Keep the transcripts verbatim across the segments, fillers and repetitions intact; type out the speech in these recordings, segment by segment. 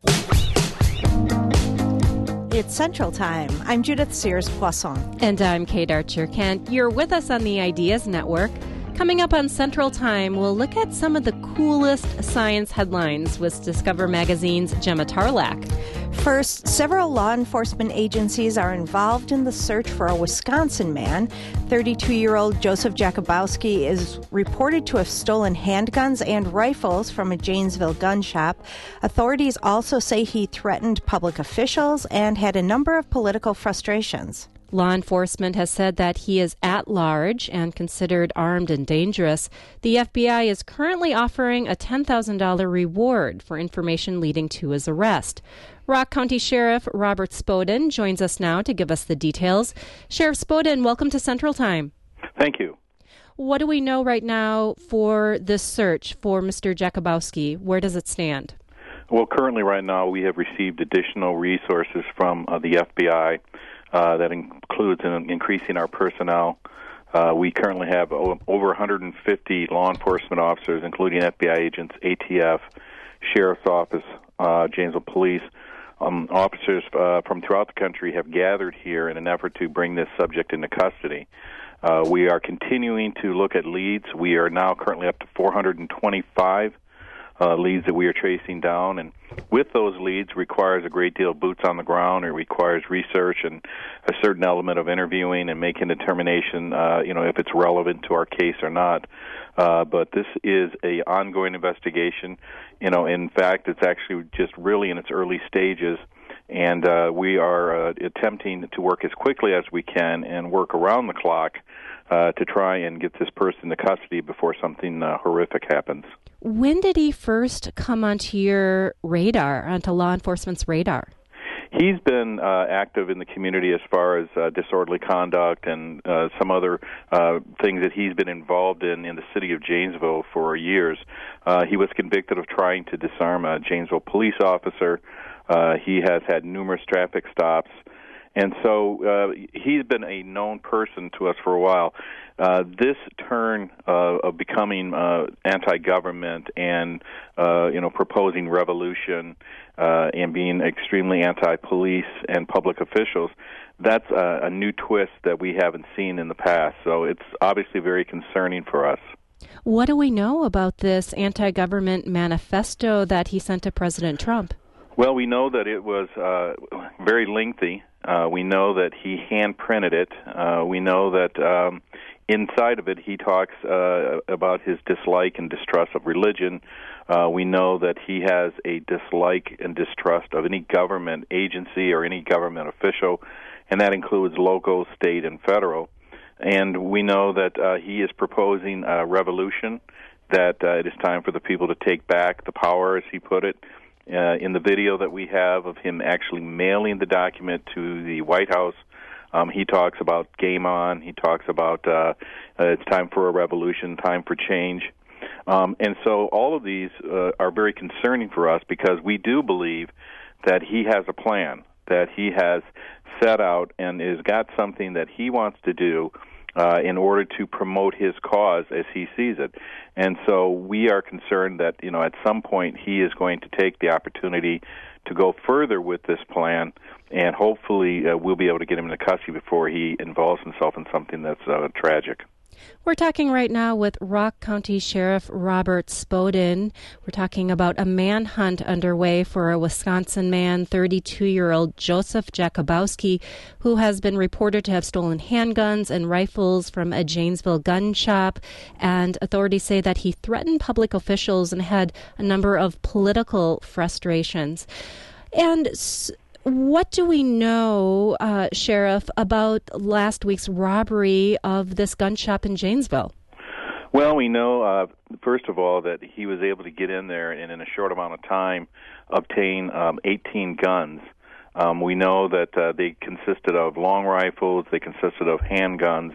It's Central Time. I'm Judith Sears-Poisson. And I'm Kate Archer-Kent. You're with us on the Ideas Network. Coming up on Central Time, we'll look at some of the coolest science headlines with Discover Magazine's Gemma Tarlak. First, several law enforcement agencies are involved in the search for a Wisconsin man. thirty-two-year-old Joseph Jakubowski is reported to have stolen handguns and rifles from a Janesville gun shop. Authorities also say he threatened public officials and had a number of political frustrations. Law enforcement has said that he is at large and considered armed and dangerous. The F B I is currently offering a ten thousand dollars reward for information leading to his arrest. Rock County Sheriff Robert Spoden joins us now to give us the details. Sheriff Spoden, welcome to Central Time. Thank you. What do we know right now for this search for Mister Jakubowski? Where does it stand? Well, currently right now we have received additional resources from uh, the F B I. Uh, that includes in increasing our personnel. Uh, we currently have o- over one hundred fifty law enforcement officers, including F B I agents, A T F, Sheriff's Office, uh, Janesville Police. Um, officers uh, from throughout the country have gathered here in an effort to bring this subject into custody. Uh, we are continuing to look at leads. We are now currently up to four hundred twenty-five Uh, leads that we are tracing down, and with those leads requires a great deal of boots on the ground. It requires research and a certain element of interviewing and making a determination, uh, you know, if it's relevant to our case or not. Uh, but this is a ongoing investigation. You know, in fact, it's actually just really in its early stages, and uh, we are uh, attempting to work as quickly as we can and work around the clock uh, to try and get this person to custody before something uh, horrific happens. When did he first come onto your radar, onto law enforcement's radar? He's been uh, active in the community as far as uh, disorderly conduct and uh, some other uh, things that he's been involved in in the city of Janesville for years. Uh, he was convicted of trying to disarm a Janesville police officer. Uh, he has had numerous traffic stops. And so uh, he's been a known person to us for a while. Uh, this turn uh, of becoming uh, anti-government and uh, you know proposing revolution uh, and being extremely anti-police and public officials, that's a, a new twist that we haven't seen in the past. So it's obviously very concerning for us. What do we know about this anti-government manifesto that he sent to President Trump? Well, we know that it was uh, very lengthy. Uh, we know that he hand-printed it. Uh, we know that um, inside of it he talks uh, about his dislike and distrust of religion. Uh, we know that he has a dislike and distrust of any government agency or any government official, and that includes local, state, and federal. And we know that uh, he is proposing a revolution, that uh, it is time for the people to take back the power, as he put it. Uh, in the video that we have of him actually mailing the document to the White House, um, he talks about game on. He talks about uh, uh, it's time for a revolution, time for change. Um, and so all of these uh, are very concerning for us because we do believe that he has a plan, that he has set out and has got something that he wants to do Uh, in order to promote his cause as he sees it. And so we are concerned that, you know, at some point he is going to take the opportunity to go further with this plan, and hopefully uh, we'll be able to get him into custody before he involves himself in something that's uh, tragic. We're talking right now with Rock County Sheriff Robert Spoden. We're talking about a manhunt underway for a Wisconsin man, thirty-two-year-old Joseph Jakubowski, who has been reported to have stolen handguns and rifles from a Janesville gun shop. And authorities say that he threatened public officials and had a number of political frustrations. And s- What do we know, uh, Sheriff, about last week's robbery of this gun shop in Janesville? Well, we know, uh, first of all, that he was able to get in there and in a short amount of time obtain um, eighteen guns. Um, we know that uh, they consisted of long rifles, they consisted of handguns.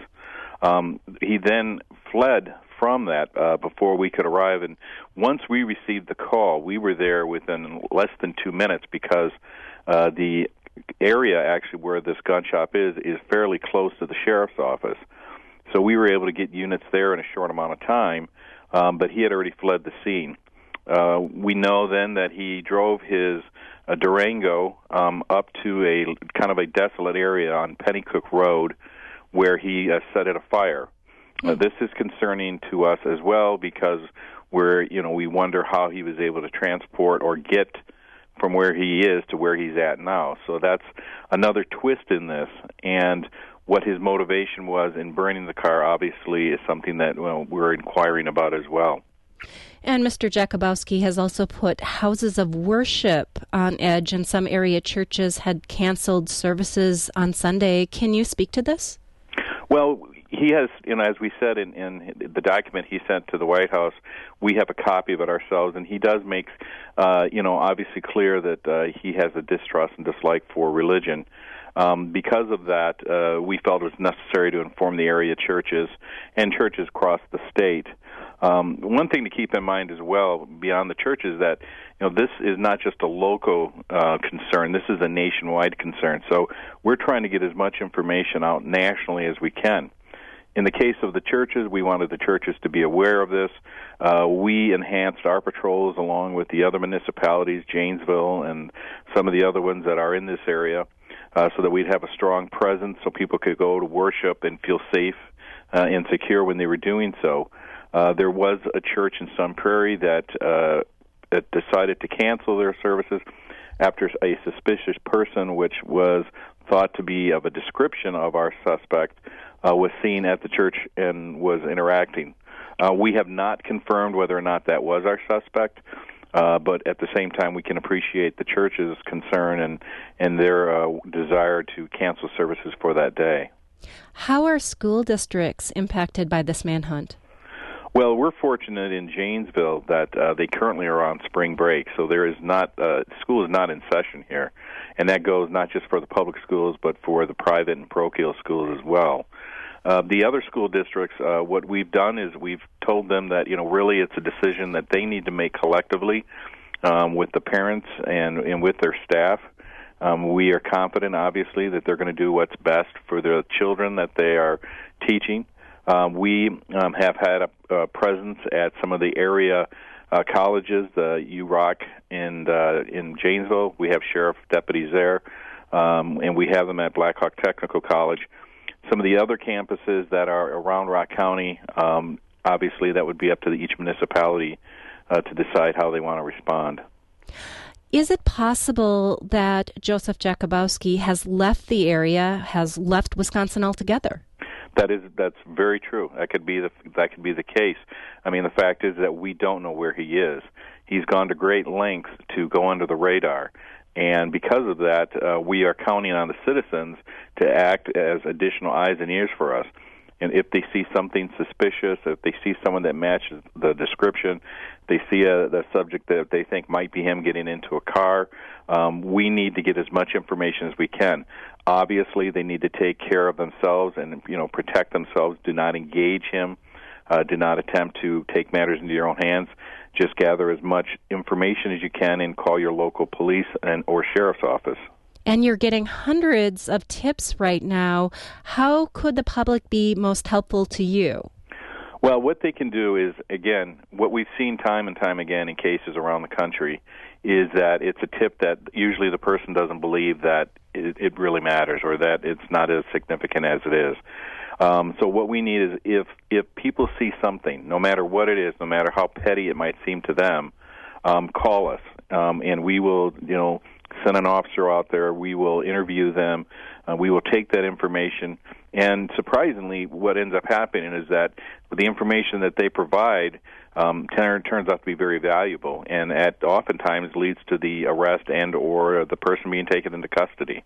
Um, he then fled from that uh, before we could arrive, and once we received the call, we were there within less than two minutes because Uh, the area actually where this gun shop is is fairly close to the sheriff's office. So we were able to get units there in a short amount of time, um, but he had already fled the scene. Uh, we know then that he drove his uh, Durango um, up to a kind of a desolate area on Pennycook Road where he uh, set it afire. Uh, this is concerning to us as well because we're, you know, we wonder how he was able to transport or get from where he is to where he's at now. So that's another twist in this. And what his motivation was in burning the car obviously is something that, well, we're inquiring about as well. And Mister Jakubowski has also put houses of worship on edge, and some area churches had canceled services on Sunday. Can you speak to this? Well, he has, you know, as we said in, in the document he sent to the White House, we have a copy of it ourselves, and he does make, uh, you know, obviously clear that uh, he has a distrust and dislike for religion. Um, because of that, uh, we felt it was necessary to inform the area churches and churches across the state. Um, one thing to keep in mind as well, beyond the churches, that you know this is not just a local uh, concern. This is a nationwide concern. So we're trying to get as much information out nationally as we can. In the case of the churches, we wanted the churches to be aware of this. Uh, we enhanced our patrols along with the other municipalities, Janesville and some of the other ones that are in this area, uh, so that we'd have a strong presence so people could go to worship and feel safe uh, and secure when they were doing so. Uh, there was a church in Sun Prairie that, uh, that decided to cancel their services after a suspicious person, which was thought to be of a description of our suspect, uh, was seen at the church and was interacting. Uh, we have not confirmed whether or not that was our suspect, uh, but at the same time we can appreciate the church's concern and, and their uh, desire to cancel services for that day. How are school districts impacted by this manhunt? Well, we're fortunate in Janesville that uh, they currently are on spring break, so there is not uh, school is not in session here, and that goes not just for the public schools but for the private and parochial schools as well. Uh, the other school districts, uh, what we've done is we've told them that you know really it's a decision that they need to make collectively um, with the parents and, and with their staff. Um, we are confident, obviously, that they're going to do what's best for the children that they are teaching. Um, we um, have had a, a presence at some of the area uh, colleges, the U R O C and uh, in Janesville. We have sheriff deputies there, um, and we have them at Black Hawk Technical College. Some of the other campuses that are around Rock County, um, obviously that would be up to each municipality uh, to decide how they want to respond. Is it possible that Joseph Jakubowski has left the area, has left Wisconsin altogether? That is, that's very true. That could be the that could be the case. I mean, the fact is that we don't know where he is. He's gone to great lengths to go under the radar, and because of that, uh, we are counting on the citizens to act as additional eyes and ears for us. And if they see something suspicious, if they see someone that matches the description, they see a the subject that they think might be him getting into a car, um, we need to get as much information as we can. Obviously, they need to take care of themselves and you know protect themselves. Do not engage him. Uh, do not attempt to take matters into your own hands. Just gather as much information as you can and call your local police and or sheriff's office. And you're getting hundreds of tips right now. How could the public be most helpful to you? Well, what they can do is, again, what we've seen time and time again in cases around the country is that it's a tip that usually the person doesn't believe that it, it really matters or that it's not as significant as it is. Um, so what we need is if if people see something, no matter what it is, no matter how petty it might seem to them, um, call us, um, and we will, you know, send an officer out there. We will interview them. Uh, we will take that information. And surprisingly, what ends up happening is that the information that they provide um, turns out to be very valuable, and at oftentimes leads to the arrest and or the person being taken into custody.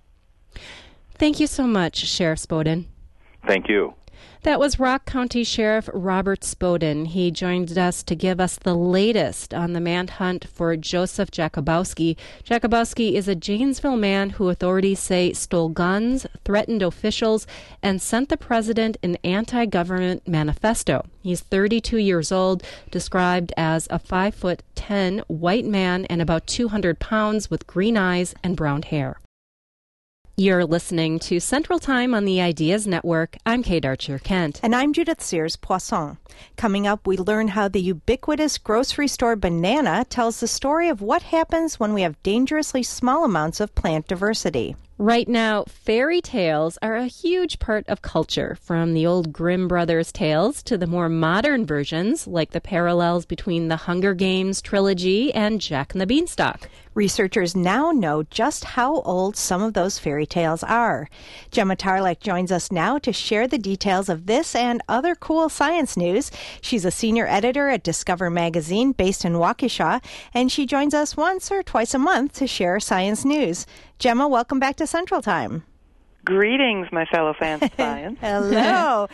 Thank you so much, Sheriff Spoden. Thank you. That was Rock County Sheriff Robert Spoden. He joined us to give us the latest on the manhunt for Joseph Jakubowski. Jakubowski is a Janesville man who authorities say stole guns, threatened officials, and sent the president an anti-government manifesto. He's thirty-two years old, described as a five foot ten white man and about two hundred pounds with green eyes and brown hair. You're listening to Central Time on the Ideas Network. I'm Kate Archer-Kent. And I'm Judith Sears-Poisson. Coming up, we learn how the ubiquitous grocery store banana tells the story of what happens when we have dangerously small amounts of plant diversity. Right now, fairy tales are a huge part of culture, from the old Grimm Brothers tales to the more modern versions, like the parallels between the Hunger Games trilogy and Jack and the Beanstalk. Researchers now know just how old some of those fairy tales are. Gemma Tarlak joins us now to share the details of this and other cool science news. She's a senior editor at Discover Magazine based in Waukesha, and she joins us once or twice a month to share science news. Gemma, welcome back to Central Time. Greetings, my fellow fans of science. Hello.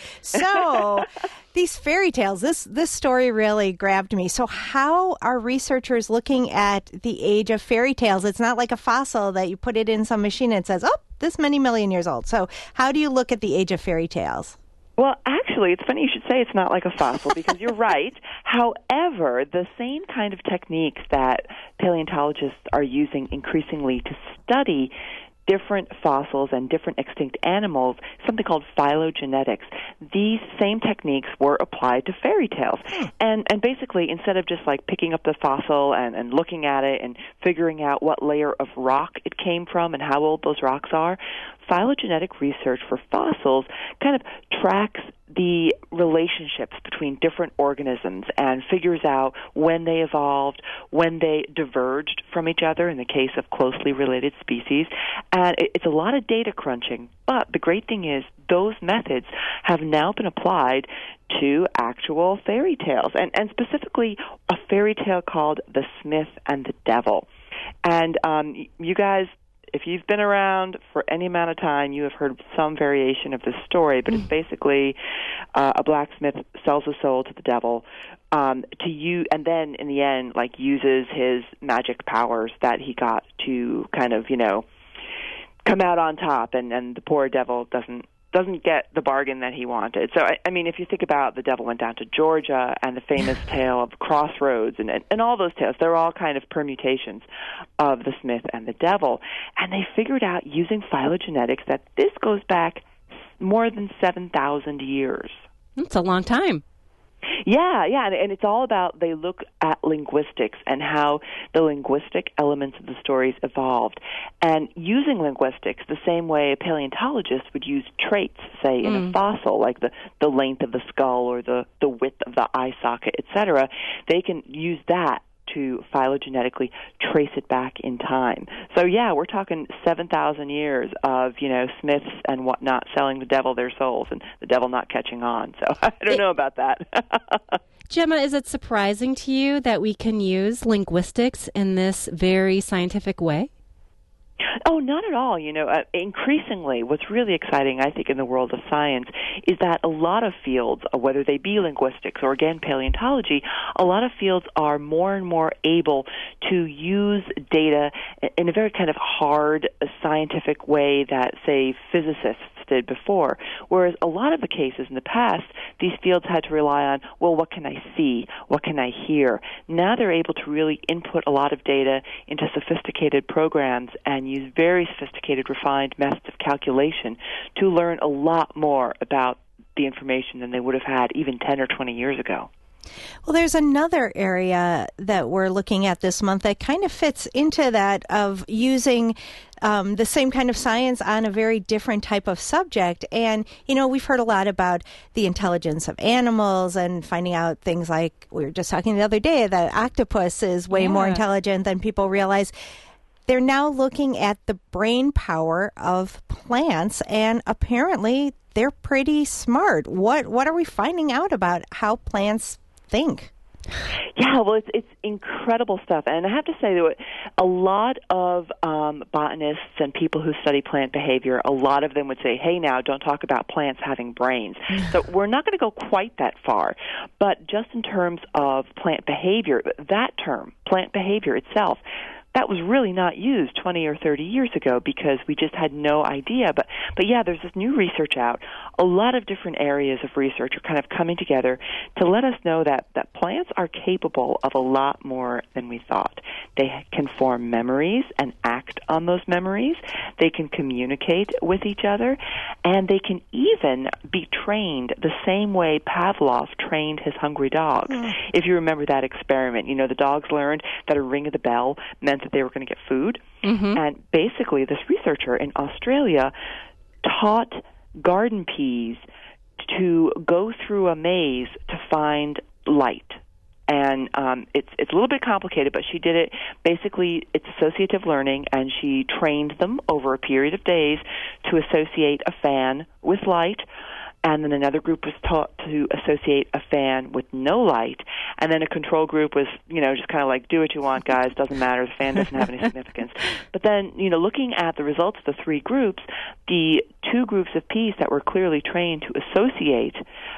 So, these fairy tales, this this story really grabbed me. So how are researchers looking at the age of fairy tales? It's not like a fossil that you put it in some machine and it says, oh, this many million years old. So how do you look at the age of fairy tales? Well, actually, it's funny you should say it's not like a fossil because you're right. However, the same kind of techniques that paleontologists are using increasingly to study different fossils and different extinct animals, something called phylogenetics. These same techniques were applied to fairy tales. And and basically, instead of just like picking up the fossil and, and looking at it and figuring out what layer of rock it came from and how old those rocks are, phylogenetic research for fossils kind of tracks the relationships between different organisms and figures out when they evolved, when they diverged from each other in the case of closely related species. And it's a lot of data crunching, but the great thing is those methods have now been applied to actual fairy tales, and, and specifically a fairy tale called The Smith and the Devil. And um, you guys, if you've been around for any amount of time, you have heard some variation of this story, but it's basically uh, a blacksmith sells a soul to the devil um, to you, and then in the end, like uses his magic powers that he got to kind of, you know, come out on top, and, and the poor devil doesn't doesn't get the bargain that he wanted. So, I, I mean, if you think about The Devil Went Down to Georgia and the famous tale of Crossroads and, and, and all those tales, they're all kind of permutations of the Smith and the Devil. And they figured out using phylogenetics that this goes back more than seven thousand years. That's a long time. Yeah, yeah, and, and it's all about, they look at linguistics and how the linguistic elements of the stories evolved. And using linguistics the same way a paleontologist would use traits, say, in mm. a fossil, like the, the length of the skull or the, the width of the eye socket, et cetera, they can use that to phylogenetically trace it back in time. So, yeah, we're talking seven thousand years of, you know, Smiths and whatnot selling the devil their souls and the devil not catching on. So I don't know about that. Gemma, is it surprising to you that we can use linguistics in this very scientific way? Oh, not at all. You know, uh, increasingly, what's really exciting, I think, in the world of science is that a lot of fields, uh, whether they be linguistics or, again, paleontology, a lot of fields are more and more able to use data in a very kind of hard uh, scientific way that, say, physicists did before. Whereas a lot of the cases in the past, these fields had to rely on, well, what can I see? What can I hear? Now they're able to really input a lot of data into sophisticated programs and use very sophisticated, refined methods of calculation to learn a lot more about the information than they would have had even ten or twenty years ago. Well, there's another area that we're looking at this month that kind of fits into that of using um, the same kind of science on a very different type of subject. And, you know, we've heard a lot about the intelligence of animals and finding out things like, we were just talking the other day, that octopus is way yeah. more intelligent than people realize. They're now looking at the brain power of plants, and apparently they're pretty smart. What what are we finding out about how plants think? Yeah, well, it's it's incredible stuff, and I have to say that a lot of um, botanists and people who study plant behavior, a lot of them would say, "Hey, now don't talk about plants having brains." So we're not going to go quite that far, but just in terms of plant behavior, that term, plant behavior itself, that was really not used twenty or thirty years ago because we just had no idea. But, but yeah, there's this new research out. a lot of different areas of research are kind of coming together to let us know that, that plants are capable of a lot more than we thought. They can form memories and act on those memories. They can communicate with each other, and they can even be trained the same way Pavlov trained his hungry dogs. Mm. If you remember that experiment, you know, the dogs learned that a ring of the bell meant that they were going to get food. Mm-hmm. And basically, this researcher in Australia taught garden peas to go through a maze to find light. And um, it's it's a little bit complicated, but she did it. Basically, it's associative learning, and she trained them over a period of days to associate a fan with light. And then another group was taught to associate a fan with no light. And then a control group was, you know, just kind of like, do what you want, guys. Doesn't matter. The fan doesn't have any significance. But then, you know, looking at the results of the three groups, the two groups of peas that were clearly trained to associate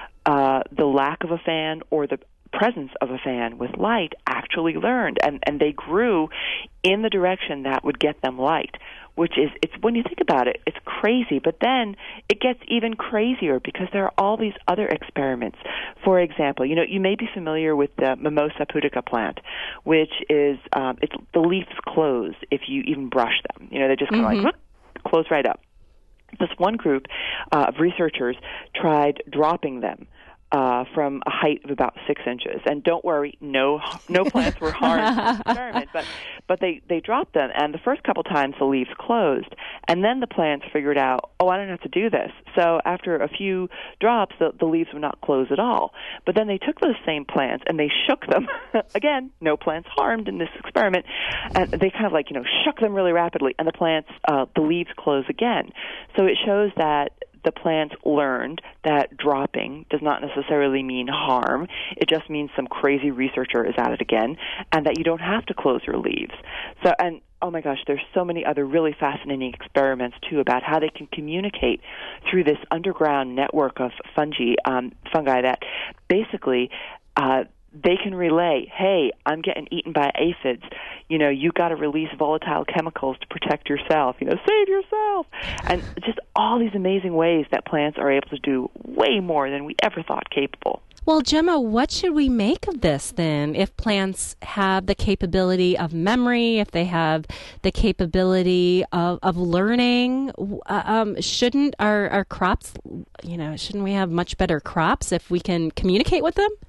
uh, the lack of a fan or the presence of a fan with light actually learned. And, and they grew in the direction that would get them light. Which is, it's when you think about it, it's crazy. But then it gets even crazier because there are all these other experiments. For example, you know, you may be familiar with the Mimosa pudica plant, which is, um, it's, the leaves close if you even brush them. You know, they just kind of mm-hmm. like, whoop, close right up. This one group uh, of researchers tried dropping them Uh, from a height of about six inches. And don't worry, no no plants were harmed in this experiment, but, but they, they dropped them, and the first couple times the leaves closed, and then the plants figured out, oh, I don't have to do this. So after a few drops, the, the leaves would not close at all. But then they took those same plants, and they shook them. Again, no plants harmed in this experiment. And they kind of like, you know, shook them really rapidly, and the plants, uh, the leaves close again. So it shows that the plants learned that dropping does not necessarily mean harm. It just means some crazy researcher is at it again, and that you don't have to close your leaves. So, and oh my gosh, there's so many other really fascinating experiments too about how they can communicate through this underground network of fungi, um, fungi that basically uh, they can relay, hey, I'm getting eaten by aphids. You know, you got to release volatile chemicals to protect yourself. You know, save yourself. And just all these amazing ways that plants are able to do way more than we ever thought capable. Well, Gemma, what should we make of this then? If plants have the capability of memory, if they have the capability of, of learning, uh, um, shouldn't our, our crops, you know, shouldn't we have much better crops if we can communicate with them?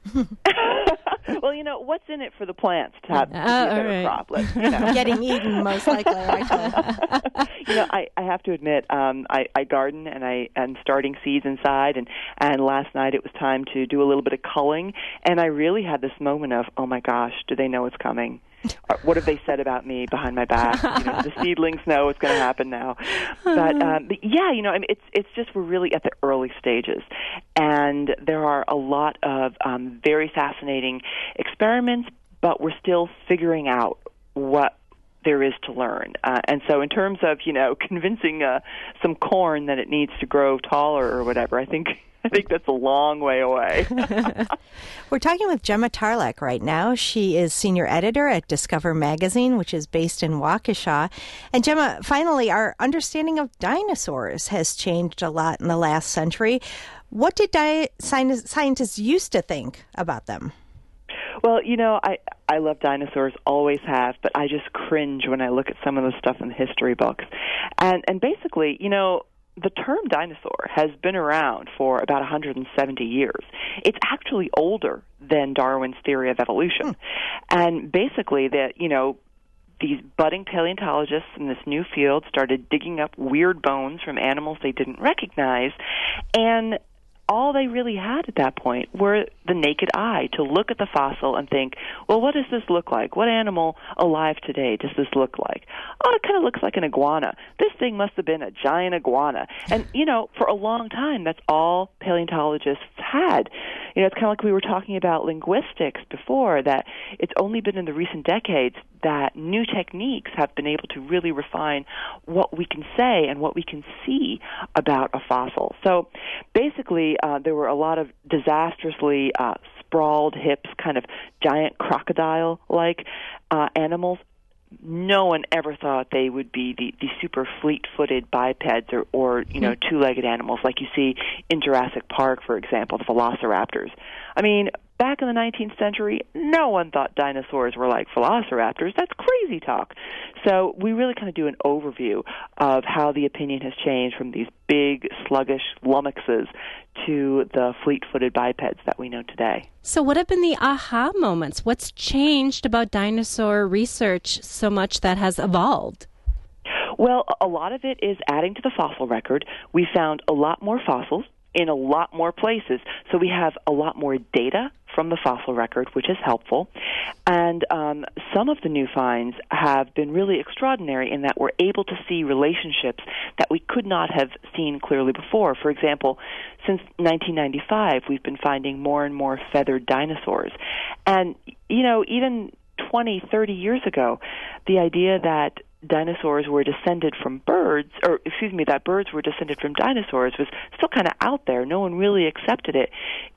Well, you know, what's in it for the plants to have to uh, be a better right. crop? Let's, you know. Getting eaten, most likely, actually. You know, I, I have to admit, um, I, I garden and I am starting seeds inside, and, and last night it was time to do a little bit of culling, and I really had this moment of, oh my gosh, do they know it's coming? What have they said about me behind my back? You know, the seedlings know it's going to happen now. But, um, but yeah, you know, I mean, it's it's just we're really at the early stages, and there are a lot of um, very fascinating experiments, but we're still figuring out what there is to learn. Uh, and so in terms of, you know, convincing uh, some corn that it needs to grow taller or whatever, I think I think that's a long way away. We're talking with Gemma Tarlak right now. She is senior editor at Discover Magazine, which is based in Waukesha. And Gemma, finally, our understanding of dinosaurs has changed a lot in the last century. What did di- scientists used to think about them? Well, you know, I I love dinosaurs, always have, but I just cringe when I look at some of the stuff in the history books. And and basically, you know, the term dinosaur has been around for about one hundred seventy years. It's actually older than Darwin's theory of evolution. Hmm. And basically, that, you know, these budding paleontologists in this new field started digging up weird bones from animals they didn't recognize, and all they really had at that point were the naked eye to look at the fossil and think, well, what does this look like? What animal alive today does this look like? Oh, it kind of looks like an iguana. This thing must have been a giant iguana. And, you know, for a long time, that's all paleontologists had. You know, it's kind of like we were talking about linguistics before, that it's only been in the recent decades that new techniques have been able to really refine what we can say and what we can see about a fossil. So basically, uh, there were a lot of disastrously uh, sprawled hips, kind of giant crocodile-like uh, animals. no one ever thought they would be the, the super fleet-footed bipeds or, or you know, two-legged animals like you see in Jurassic Park, for example, the velociraptors. I mean, back in the nineteenth century, no one thought dinosaurs were like velociraptors. That's crazy talk. So we really kind of do an overview of how the opinion has changed from these big, sluggish lummoxes to the fleet-footed bipeds that we know today. So what have been the aha moments? What's changed about dinosaur research so much that has evolved? Well, a lot of it is adding to the fossil record. We found a lot more fossils in a lot more places. So we have a lot more data from the fossil record, which is helpful. And um, some of the new finds have been really extraordinary in that we're able to see relationships that we could not have seen clearly before. For example, since nineteen ninety-five, we've been finding more and more feathered dinosaurs. And, you know, even twenty, thirty years ago, the idea that dinosaurs were descended from birds, or excuse me, that birds were descended from dinosaurs was still kind of out there. No one really accepted it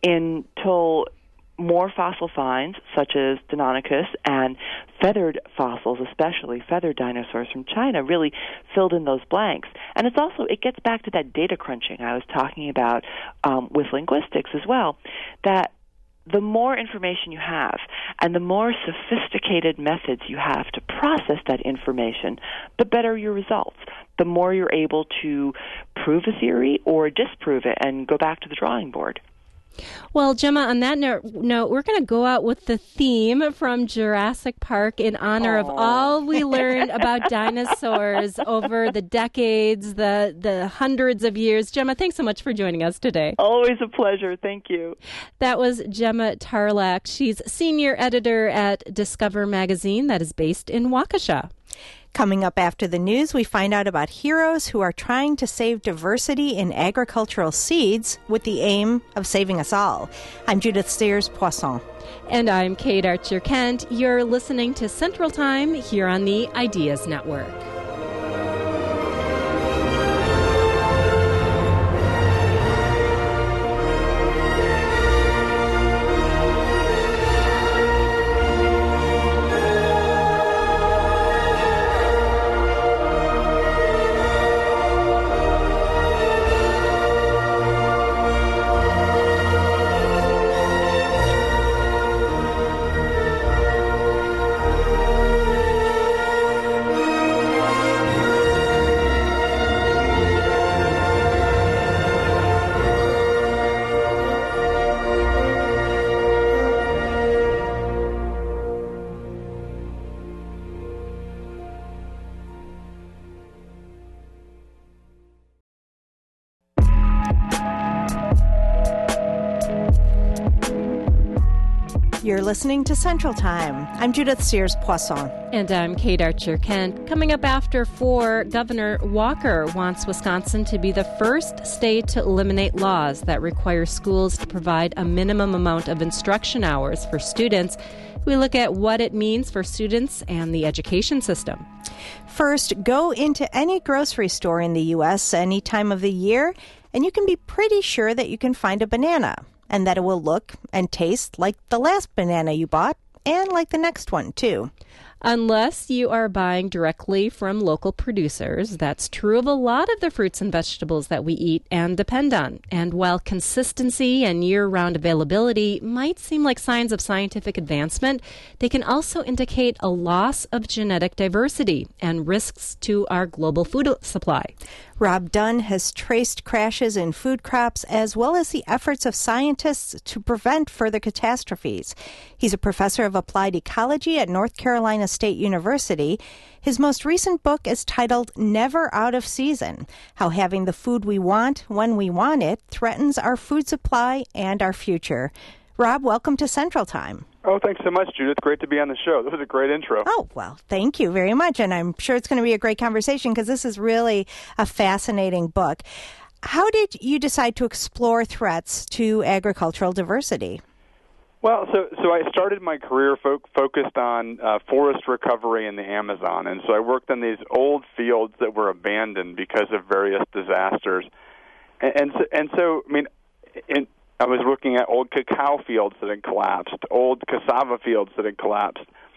until more fossil finds, such as Deinonychus, and feathered fossils, especially feathered dinosaurs from China, really filled in those blanks. And it's also, it gets back to that data crunching I was talking about um, with linguistics as well, that the more information you have and the more sophisticated methods you have to process that information, the better your results. The more you're able to prove a theory or disprove it and go back to the drawing board. Well, Gemma, on that note, note we're going to go out with the theme from Jurassic Park in honor Aww. Of all we learned about dinosaurs over the decades, the, the hundreds of years. Gemma, thanks so much for joining us today. Always a pleasure. Thank you. That was Gemma Tarlak. She's senior editor at Discover Magazine that is based in Waukesha. Coming up after the news, we find out about heroes who are trying to save diversity in agricultural seeds with the aim of saving us all. I'm Judith Sears-Poisson. And I'm Kate Archer-Kent. You're listening to Central Time here on the Ideas Network. You're listening to Central Time. I'm Judith Sears-Poisson. And I'm Kate Archer-Kent. Coming up after four, Governor Walker wants Wisconsin to be the first state to eliminate laws that require schools to provide a minimum amount of instruction hours for students. We look at what it means for students and the education system. First, go into any grocery store in the U S any time of the year, and you can be pretty sure that you can find a banana, and that it will look and taste like the last banana you bought, and like the next one, too. Unless you are buying directly from local producers. That's true of a lot of the fruits and vegetables that we eat and depend on. And while consistency and year-round availability might seem like signs of scientific advancement, they can also indicate a loss of genetic diversity and risks to our global food supply. Rob Dunn has traced crashes in food crops as well as the efforts of scientists to prevent further catastrophes. He's a professor of applied ecology at North Carolina State University. His most recent book is titled Never Out of Season: How Having the Food We Want When We Want It Threatens Our Food Supply and Our Future. Rob, welcome to Central Time. Oh, thanks so much, Judith. Great to be on the show. That was a great intro. Oh, well, thank you very much. And I'm sure it's going to be a great conversation because this is really a fascinating book. How did you decide to explore threats to agricultural diversity? Well, so so I started my career fo- focused on uh, forest recovery in the Amazon. And so I worked on these old fields that were abandoned because of various disasters. And, and, so, and so, I mean, in I was looking at old cacao fields that had collapsed, old cassava fields that had collapsed.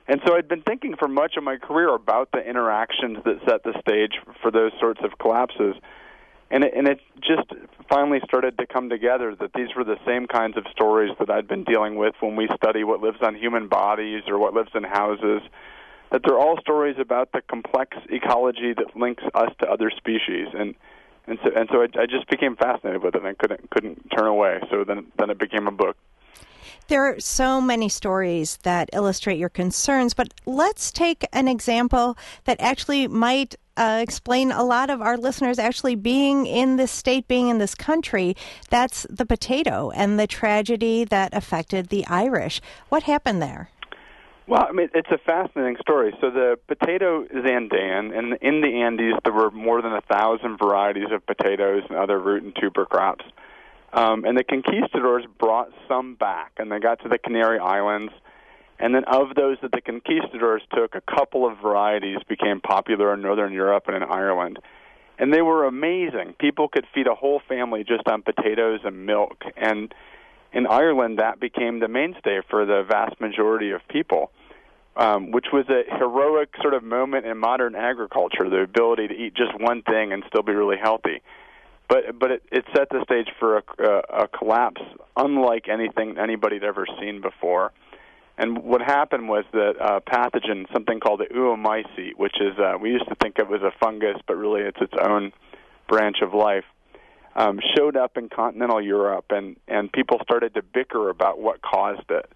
And so I'd been thinking for much of my career about the interactions that set the stage for those sorts of collapses. And it, and it just finally started to come together that these were the same kinds of stories that I'd been dealing with when we study what lives on human bodies or what lives in houses, that they're all stories about the complex ecology that links us to other species. And and so and so I, I just became fascinated with it and couldn't couldn't turn away. So then then it became a book. There are so many stories that illustrate your concerns, but let's take an example that actually might uh, explain a lot of our listeners actually being in this state, being in this country. That's the potato and the tragedy that affected the Irish. What happened there? Well, I mean, it's a fascinating story. So the potato is Andean, and in the Andes there were more than a thousand varieties of potatoes and other root and tuber crops. Um, and the conquistadors brought some back, and they got to the Canary Islands. And then of those that the conquistadors took, a couple of varieties became popular in Northern Europe and in Ireland. And they were amazing. People could feed a whole family just on potatoes and milk. And in Ireland, that became the mainstay for the vast majority of people, um, which was a heroic sort of moment in modern agriculture, the ability to eat just one thing and still be really healthy. But but it, it set the stage for a, a, a collapse unlike anything anybody had ever seen before. And what happened was that a pathogen, something called the oomycete, which is, uh, we used to think it was a fungus, but really it's its own branch of life, um, showed up in continental Europe, and, and people started to bicker about what caused it.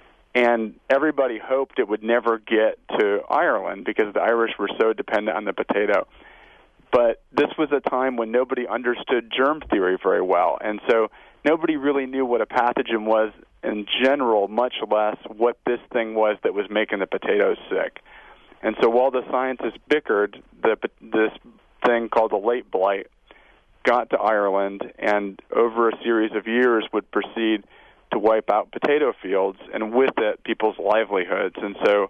And everybody hoped it would never get to Ireland because the Irish were so dependent on the potato. But this was a time when nobody understood germ theory very well, and so nobody really knew what a pathogen was in general, much less what this thing was that was making the potatoes sick. And so while the scientists bickered, the, this thing called the late blight got to Ireland, and over a series of years would proceed to wipe out potato fields, and with it, people's livelihoods. And so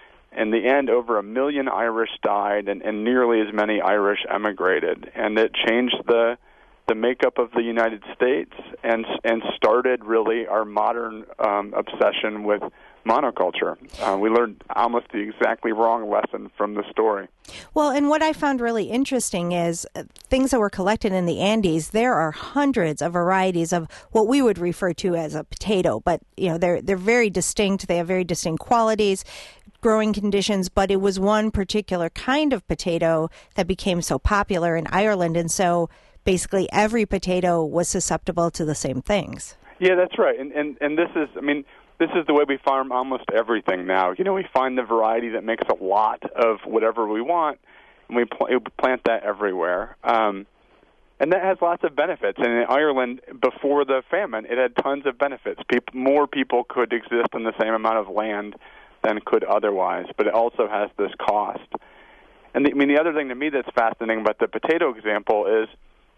in the end, over a million Irish died, and, and nearly as many Irish emigrated, and it changed the the makeup of the United States, and and started really our modern um, obsession with monoculture. Uh, we learned almost the exactly wrong lesson from the story. Well, and what I found really interesting is uh, things that were collected in the Andes. There are hundreds of varieties of what we would refer to as a potato, but you know they're they're very distinct. They have very distinct qualities, growing conditions, but it was one particular kind of potato that became so popular in Ireland, and so basically every potato was susceptible to the same things. Yeah, that's right. And and, and this is, I mean, this is the way we farm almost everything now. You know, we find the variety that makes a lot of whatever we want, and we pl- plant that everywhere. Um, and that has lots of benefits. And in Ireland, before the famine, it had tons of benefits. People, more people could exist on the same amount of land than could otherwise, but it also has this cost. And the, I mean, the other thing to me that's fascinating about the potato example is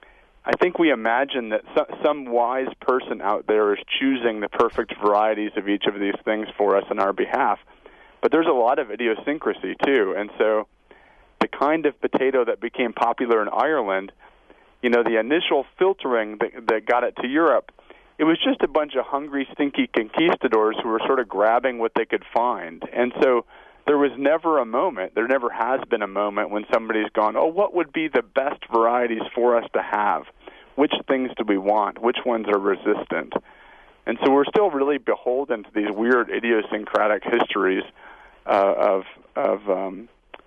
I think we imagine that so, some wise person out there is choosing the perfect varieties of each of these things for us on our behalf. But there's a lot of idiosyncrasy, too. And so the kind of potato that became popular in Ireland, you know, the initial filtering that, that got it to Europe, it was just a bunch of hungry, stinky conquistadors who were sort of grabbing what they could find. And so there was never a moment, there never has been a moment when somebody's gone, oh, what would be the best varieties for us to have? Which things do we want? Which ones are resistant? And so we're still really beholden to these weird idiosyncratic histories uh, of of um,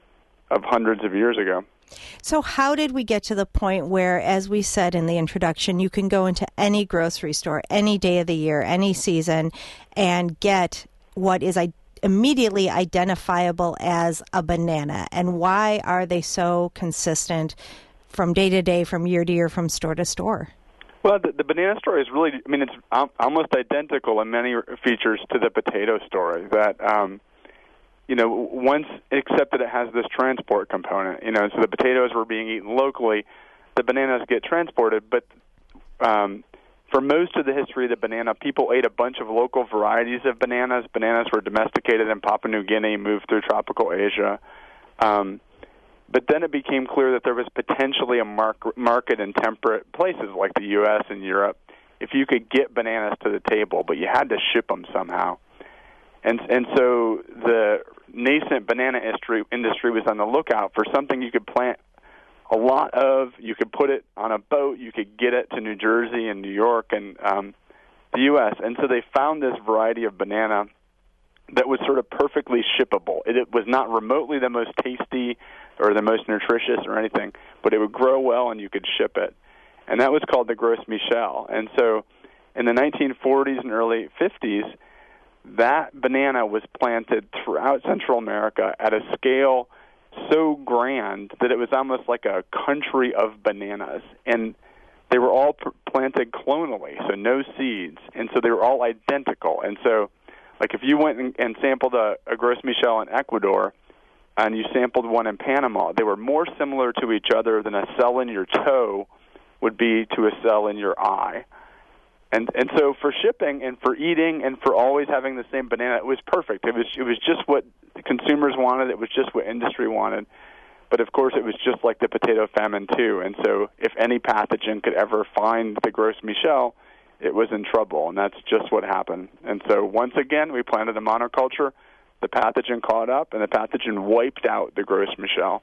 of hundreds of years ago. So how did we get to the point where, as we said in the introduction, you can go into any grocery store, any day of the year, any season, and get what is I- immediately identifiable as a banana? And why are they so consistent from day to day, from year to year, from store to store? Well, the, the banana story is really, I mean, it's al- almost identical in many features to the potato story. That, um, you know, once, except that it has this transport component. You know, so the potatoes were being eaten locally, the bananas get transported, but um, for most of the history of the banana, people ate a bunch of local varieties of bananas. Bananas were domesticated in Papua New Guinea, moved through tropical Asia. Um, but then it became clear that there was potentially a mark- market in temperate places like the U S and Europe if you could get bananas to the table, but you had to ship them somehow. And and so the nascent banana industry, industry was on the lookout for something you could plant a lot of. You could put it on a boat. You could get it to New Jersey and New York and um, the U S And so they found this variety of banana that was sort of perfectly shippable. It, it was not remotely the most tasty or the most nutritious or anything, but it would grow well and you could ship it. And that was called the Gros Michel. And so in the nineteen forties and early fifties, that banana was planted throughout Central America at a scale so grand that it was almost like a country of bananas. And they were all pr- planted clonally, so no seeds. And so they were all identical. And so, like, if you went and, and sampled a, a Gros Michel in Ecuador and you sampled one in Panama, they were more similar to each other than a cell in your toe would be to a cell in your eye. And and so for shipping and for eating and for always having the same banana, it was perfect. It was it was just what consumers wanted. It was just what industry wanted. But of course, it was just like the potato famine too. And so if any pathogen could ever find the Gros Michel, it was in trouble. And that's just what happened. And so once again, we planted a monoculture. The pathogen caught up, and the pathogen wiped out the Gros Michel.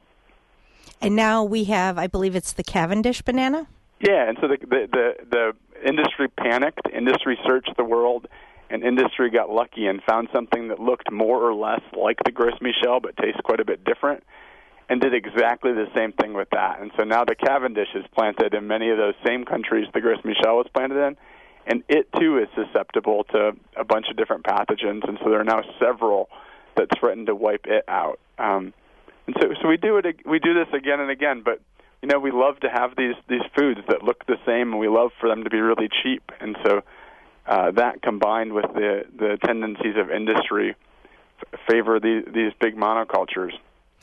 And now we have, I believe it's the Cavendish banana? Yeah, and so the the the, the industry panicked, industry searched the world, and industry got lucky and found something that looked more or less like the Gros Michel but tastes quite a bit different, and did exactly the same thing with that. And so now the Cavendish is planted in many of those same countries the Gros Michel was planted in, and it too is susceptible to a bunch of different pathogens, and so there are now several that threaten to wipe it out. Um, and so, so we do it. We do this again and again, but you know, we love to have these, these foods that look the same, and we love for them to be really cheap. And so uh, that combined with the, the tendencies of industry f- favor these, these big monocultures.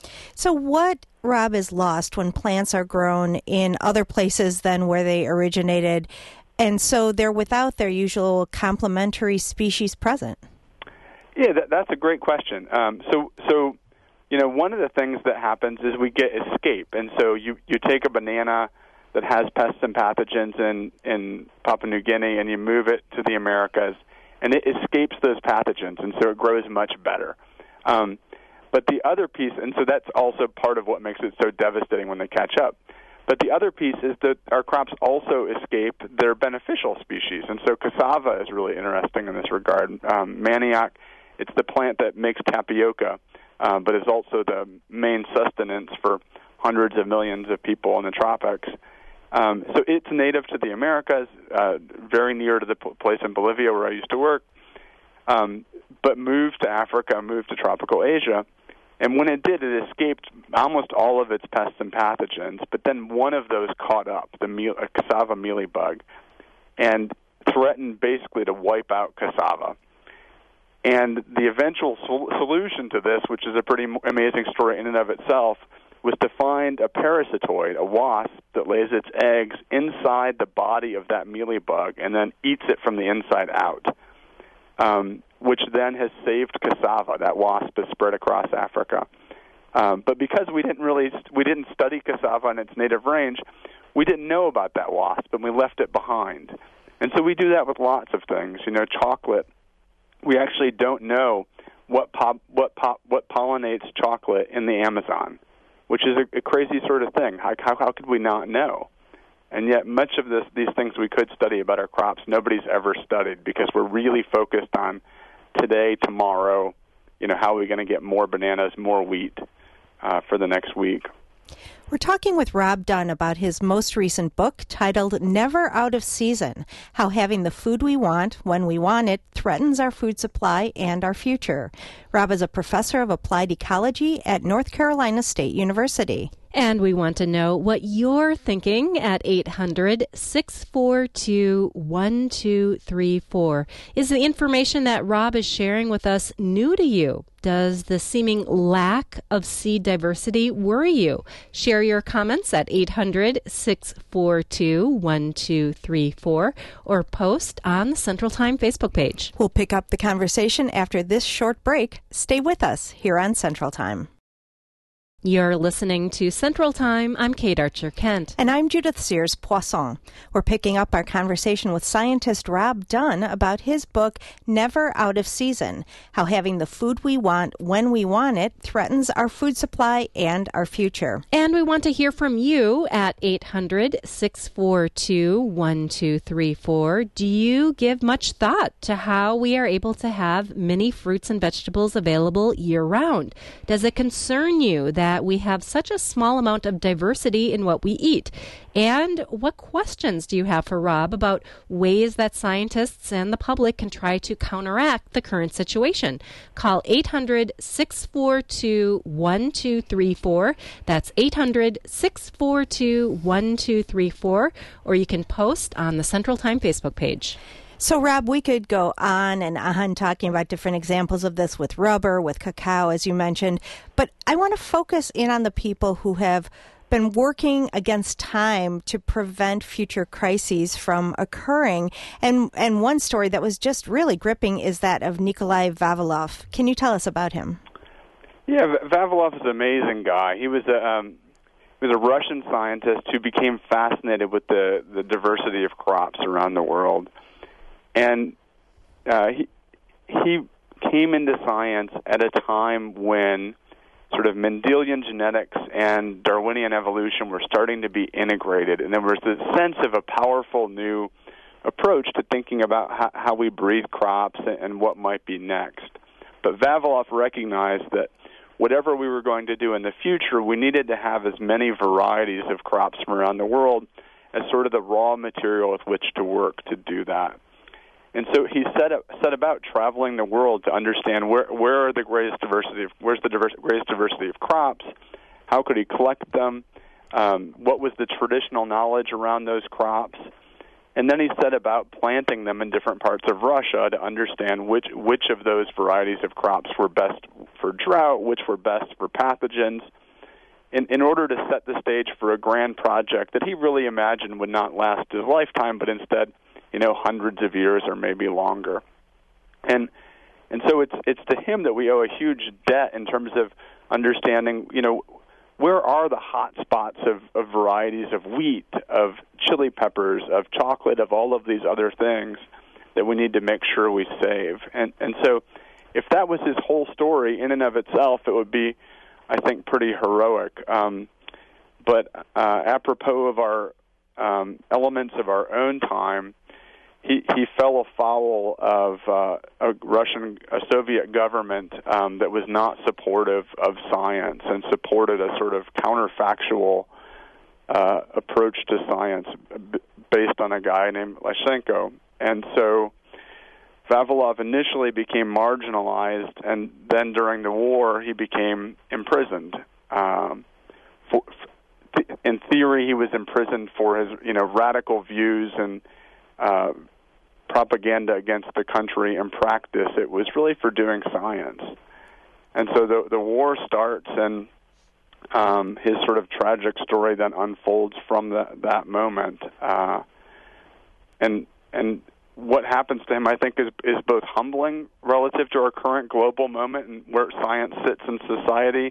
So what, Rob, is lost when plants are grown in other places than where they originated, and so they're without their usual complementary species present? Yeah, that, that's a great question. Um, so so... You know, one of the things that happens is we get escape. And so you, you take a banana that has pests and pathogens in, in Papua New Guinea and you move it to the Americas, and it escapes those pathogens, and so it grows much better. Um, but the other piece, and so that's also part of what makes it so devastating when they catch up. But the other piece is that our crops also escape their beneficial species. And so cassava is really interesting in this regard. Um, manioc, it's the plant that makes tapioca. Uh, but it's also the main sustenance for hundreds of millions of people in the tropics. Um, so it's native to the Americas, uh, very near to the p- place in Bolivia where I used to work, um, but moved to Africa, moved to tropical Asia. And when it did, it escaped almost all of its pests and pathogens, but then one of those caught up, the meal, uh, cassava mealybug, and threatened basically to wipe out cassava. And the eventual sol- solution to this, which is a pretty amazing story in and of itself, was to find a parasitoid, a wasp, that lays its eggs inside the body of that mealybug and then eats it from the inside out, um, which then has saved cassava. That wasp has spread across Africa. Um, but because we didn't really we didn't study cassava in its native range, we didn't know about that wasp, and we left it behind. And so we do that with lots of things. You know, chocolate. We actually don't know what pop, what pop, what pollinates chocolate in the Amazon, which is a, a crazy sort of thing. How, how how could we not know? And yet, much of this, these things we could study about our crops, nobody's ever studied because we're really focused on today, tomorrow. You know, how are we going to get more bananas, more wheat uh, for the next week? We're talking with Rob Dunn about his most recent book titled Never Out of Season, How Having the Food We Want When We Want It Threatens Our Food Supply and Our Future. Rob is a professor of applied ecology at North Carolina State University. And we want to know what you're thinking at eight hundred, six four two, one two three four. Is the information that Rob is sharing with us new to you? Does the seeming lack of seed diversity worry you? Share your comments at eight hundred, six four two, one two three four or post on the Central Time Facebook page. We'll pick up the conversation after this short break. Stay with us here on Central Time. You're listening to Central Time. I'm Kate Archer-Kent. And I'm Judith Sears Poisson. We're picking up our conversation with scientist Rob Dunn about his book, Never Out of Season, How Having the Food We Want When We Want It Threatens Our Food Supply and Our Future. And we want to hear from you at eight hundred, six four two, one two three four. Do you give much thought to how we are able to have many fruits and vegetables available year-round? Does it concern you that that we have such a small amount of diversity in what we eat? And what questions do you have for Rob about ways that scientists and the public can try to counteract the current situation? Call eight hundred, six four two, one two three four. That's eight hundred, six four two, one two three four. Or you can post on the Central Time Facebook page. So, Rob, we could go on and on talking about different examples of this with rubber, with cacao, as you mentioned. But I want to focus in on the people who have been working against time to prevent future crises from occurring. And and one story that was just really gripping is that of Nikolai Vavilov. Can you tell us about him? Yeah, Vavilov is an amazing guy. He was a um, he was a Russian scientist who became fascinated with the, the diversity of crops around the world. And uh, he he came into science at a time when sort of Mendelian genetics and Darwinian evolution were starting to be integrated, and there was this sense of a powerful new approach to thinking about how, how we breed crops and, and what might be next. But Vavilov recognized that whatever we were going to do in the future, we needed to have as many varieties of crops from around the world as sort of the raw material with which to work to do that. And so he set up, set about traveling the world to understand where where are the greatest diversity of, where's the diverse, greatest diversity of crops, how could he collect them, um, what was the traditional knowledge around those crops, and then he set about planting them in different parts of Russia to understand which which of those varieties of crops were best for drought, which were best for pathogens, in, in order to set the stage for a grand project that he really imagined would not last his lifetime, but instead, you know, hundreds of years or maybe longer. And and so it's it's to him that we owe a huge debt in terms of understanding, you know, where are the hot spots of, of varieties of wheat, of chili peppers, of chocolate, of all of these other things that we need to make sure we save. And and so if that was his whole story in and of itself, it would be, I think, pretty heroic. Um, but uh, apropos of our um, elements of our own time, He, he fell afoul of uh, a Russian, a Soviet government um, that was not supportive of science and supported a sort of counterfactual uh, approach to science b- based on a guy named Lysenko. And so Vavilov initially became marginalized, and then during the war he became imprisoned. Um, for, in theory, he was imprisoned for his, you know, radical views and Uh, propaganda against the country. In practice, it was really for doing science. And so the the war starts, and um, his sort of tragic story then unfolds from the, that moment. Uh, and and what happens to him, I think, is is both humbling relative to our current global moment and where science sits in society,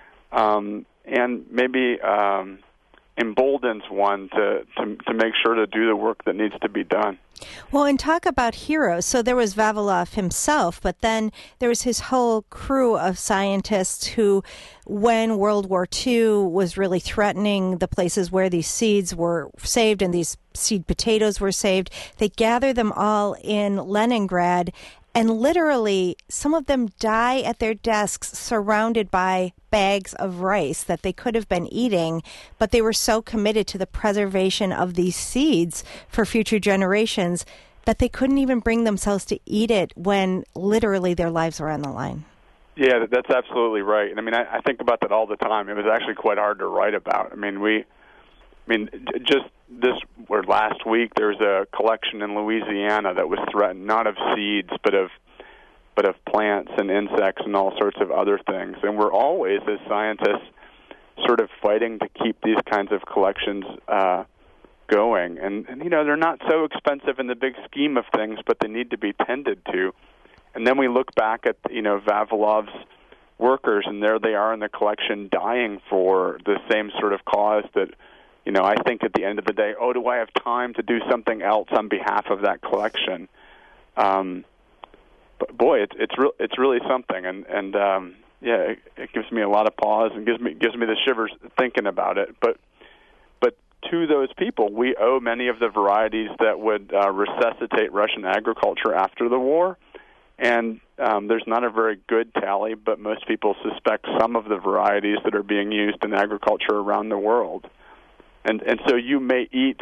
um, and maybe Um, emboldens one to, to to make sure to do the work that needs to be done. Well, and talk about heroes. So there was Vavilov himself, but then there was his whole crew of scientists who, when World War Two was really threatening the places where these seeds were saved and these seed potatoes were saved, they gathered them all in Leningrad. And literally, some of them die at their desks surrounded by bags of rice that they could have been eating, but they were so committed to the preservation of these seeds for future generations that they couldn't even bring themselves to eat it when literally their lives were on the line. Yeah, that's absolutely right. And I mean, I, I think about that all the time. It was actually quite hard to write about. I mean, we, I mean, just this or last week, there was a collection in Louisiana that was threatened, not of seeds, but of but of plants and insects and all sorts of other things. And we're always, as scientists, sort of fighting to keep these kinds of collections uh, going. And, and, you know, they're not so expensive in the big scheme of things, but they need to be tended to. And then we look back at, you know, Vavilov's workers, and there they are in the collection dying for the same sort of cause that, you know, I think at the end of the day, oh, do I have time to do something else on behalf of that collection? Um, but boy, it's it's re- it's really something, and and um, yeah, it, it gives me a lot of pause and gives me gives me the shivers thinking about it. But but to those people, we owe many of the varieties that would uh, resuscitate Russian agriculture after the war. And um, there's not a very good tally, but most people suspect some of the varieties that are being used in agriculture around the world. And and so you may eat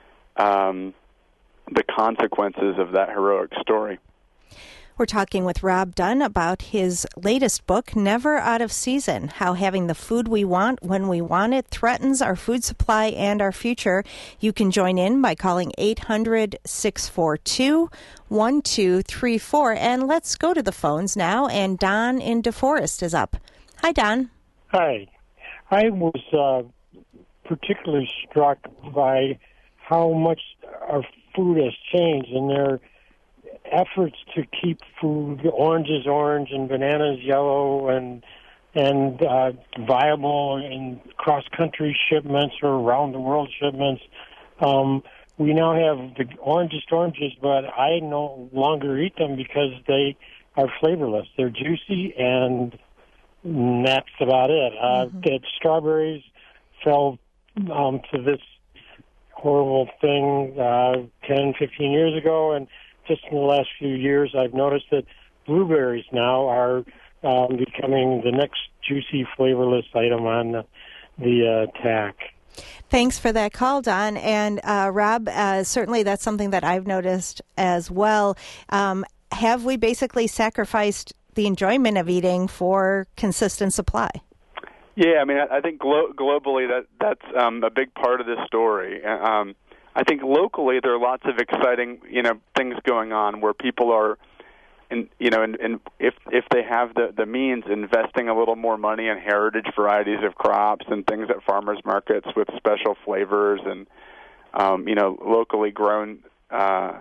um, the consequences of that heroic story. We're talking with Rob Dunn about his latest book, Never Out of Season, How Having the Food We Want When We Want It Threatens Our Food Supply and Our Future. You can join in by calling eight hundred, six four two, one two three four. And let's go to the phones now. And Don in DeForest is up. Hi, Don. Hi. I was uh, particularly struck by how much our food has changed, and there efforts to keep food, oranges orange and bananas yellow and and uh, viable in cross-country shipments or around-the-world shipments. Um, we now have the orangest oranges, but I no longer eat them because they are flavorless. They're juicy, and that's about it. Uh, mm-hmm. The strawberries fell um, to this horrible thing uh, ten, fifteen years ago, and just in the last few years, I've noticed that blueberries now are um, becoming the next juicy, flavorless item on the, the uh, tack. Thanks for that call, Don. And uh, Rob, uh, certainly that's something that I've noticed as well. Um, have we basically sacrificed the enjoyment of eating for consistent supply? Yeah, I mean, I think glo- globally that that's um, a big part of this story. Um, I think locally there are lots of exciting, you know, things going on where people are, in, you know, and, and if if they have the, the means, investing a little more money in heritage varieties of crops and things at farmers markets with special flavors and, um, you know, locally grown uh,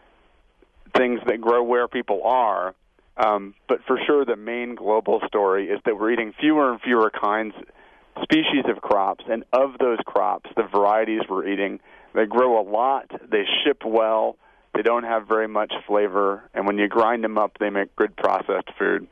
things that grow where people are. Um, but for sure, the main global story is that we're eating fewer and fewer kinds, species of crops, and of those crops, the varieties we're eating, they grow a lot, they ship well, they don't have very much flavor, and when you grind them up, they make good processed food.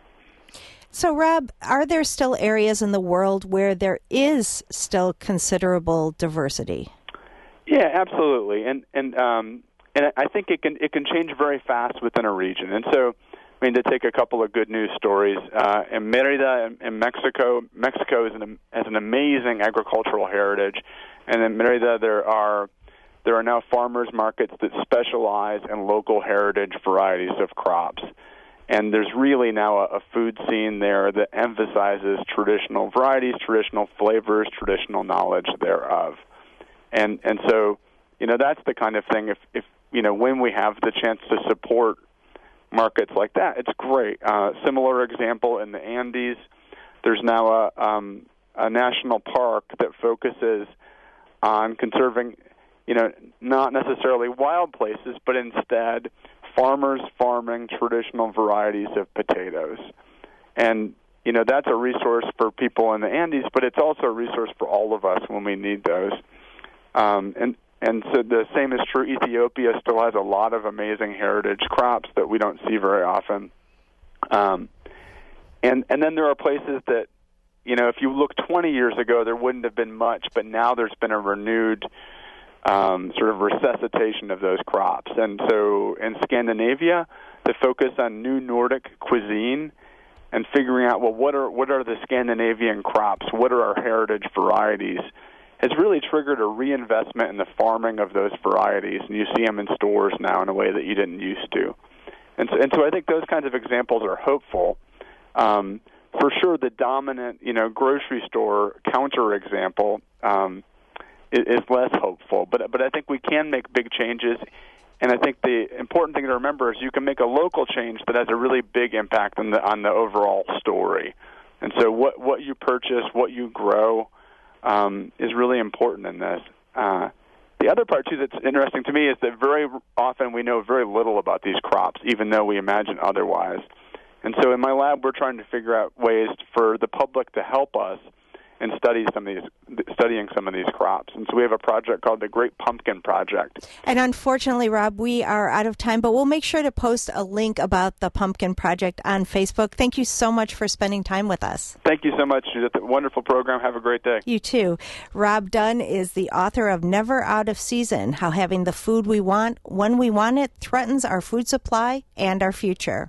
So, Rob, are there still areas in the world where there is still considerable diversity? Yeah, absolutely, and and um, and I think it can it can change very fast within a region. And so, I mean, to take a couple of good news stories, uh, in Merida, in, in Mexico, Mexico is an, has an amazing agricultural heritage. And in Merida, there are there are now farmers markets that specialize in local heritage varieties of crops. And there's really now a, a food scene there that emphasizes traditional varieties, traditional flavors, traditional knowledge thereof. And and so, you know, that's the kind of thing, if, if you know, when we have the chance to support markets like that, it's great. Uh, similar example in the Andes, there's now a, um, a national park that focuses on conserving, you know, not necessarily wild places, but instead farmers farming traditional varieties of potatoes. And, you know, that's a resource for people in the Andes, but it's also a resource for all of us when we need those. Um, and, and so the same is true. Ethiopia still has a lot of amazing heritage crops that we don't see very often. Um, and, and then there are places that, you know, if you look twenty years ago, there wouldn't have been much, but now there's been a renewed um, sort of resuscitation of those crops. And so in Scandinavia, the focus on new Nordic cuisine and figuring out, well, what are what are the Scandinavian crops? What are our heritage varieties? Has really triggered a reinvestment in the farming of those varieties, and you see them in stores now in a way that you didn't used to. And so, and so I think those kinds of examples are hopeful. Um, For sure, the dominant, you know, grocery store counter example um, is, is less hopeful. But but I think we can make big changes, and I think the important thing to remember is you can make a local change that has a really big impact on the on the overall story. And so, what what you purchase, what you grow, um, is really important in this. Uh, the other part too that's interesting to me is that very often we know very little about these crops, even though we imagine otherwise. And so in my lab, we're trying to figure out ways for the public to help us in study some of these, studying some of these crops. And so we have a project called the Great Pumpkin Project. And unfortunately, Rob, we are out of time, but we'll make sure to post a link about the Pumpkin Project on Facebook. Thank you so much for spending time with us. Thank you so much, Judith. Wonderful program. Have a great day. You too. Rob Dunn is the author of Never Out of Season, How Having the Food We Want, When We Want It, Threatens Our Food Supply and Our Future.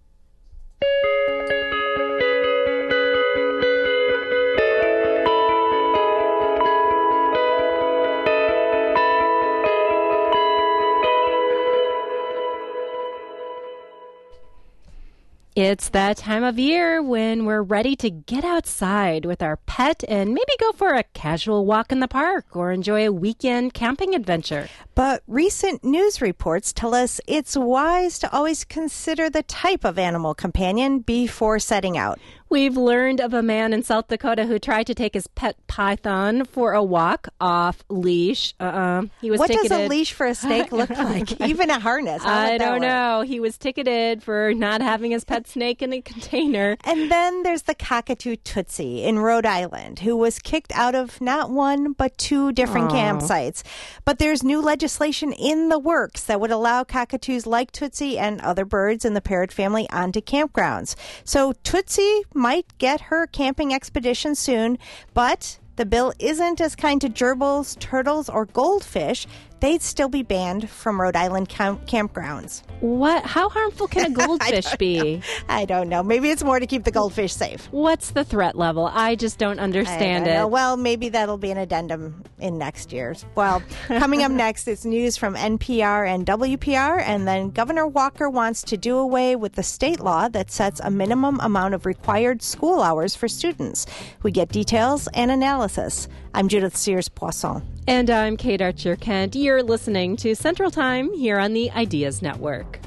It's that time of year when we're ready to get outside with our pet and maybe go for a casual walk in the park or enjoy a weekend camping adventure. But recent news reports tell us it's wise to always consider the type of animal companion before setting out. We've learned of a man in South Dakota who tried to take his pet python for a walk off leash. Uh-uh. He was what ticketed. does a leash for a snake look like? Even a harness. How I don't work? know. He was ticketed for not having his pet snake in a container. And then there's the cockatoo Tootsie in Rhode Island, who was kicked out of not one, but two different Aww. campsites. But there's new legislation in the works that would allow cockatoos like Tootsie and other birds in the parrot family onto campgrounds. So Tootsie might get her camping expedition soon, but the bill isn't as kind to gerbils, turtles, or goldfish. They'd still be banned from Rhode Island camp- campgrounds. What? How harmful can a goldfish I be? know. I don't know. Maybe it's more to keep the goldfish safe. What's the threat level? I just don't understand I don't it. know. Well, maybe that'll be an addendum in next year's. Well, coming up next, it's news from N P R and W P R, and then Governor Walker wants to do away with the state law that sets a minimum amount of required school hours for students. We get details and analysis. I'm Judith Sears-Poisson. And I'm Kate Archer-Kent. You're listening to Central Time here on the Ideas Network.